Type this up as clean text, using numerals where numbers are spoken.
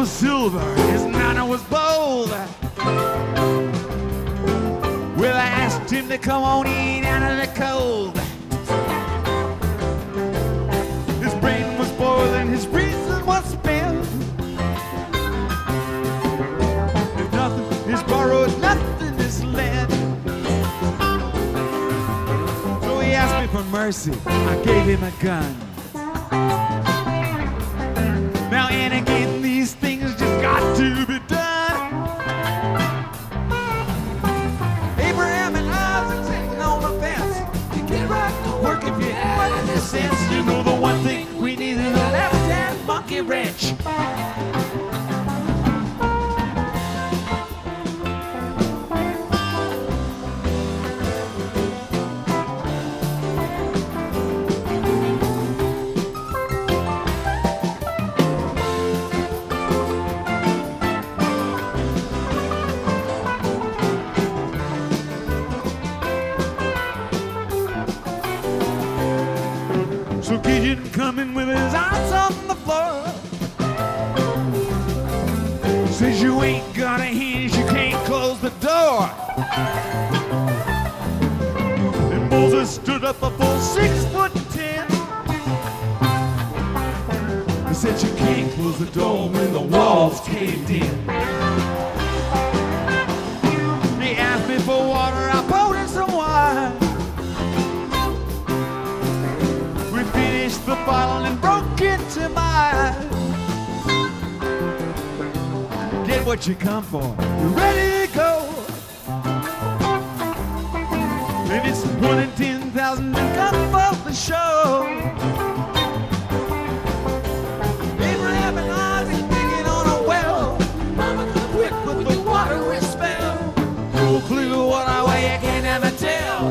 was silver, his nana was bold. Well, I asked him to come on in out of the cold. His brain was boiling, his reason was spent. If nothing is borrowed, nothing is lent. So he asked me for mercy, I gave him a gun. Now and again, these things just got to be done. Abraham and Isaac sitting on the fence. You get right to work if you had any sense. You know the one thing we need is a left-hand monkey wrench. So Gideon coming with his eyes on the floor. Says you ain't got a hinge, you can't close the door. And Moses stood up a full 6'10". He said you can't close the door when the walls caved in. He asked me for water, I poured him some wine. Finished the bottle and broke into mine. Get what you come for, you're ready to go. And it's 1 in 10,000 and come for the show. Abraham and Isaac digging on a well. Mama come quick with the water with spell. No clue what I weigh, I can't ever tell.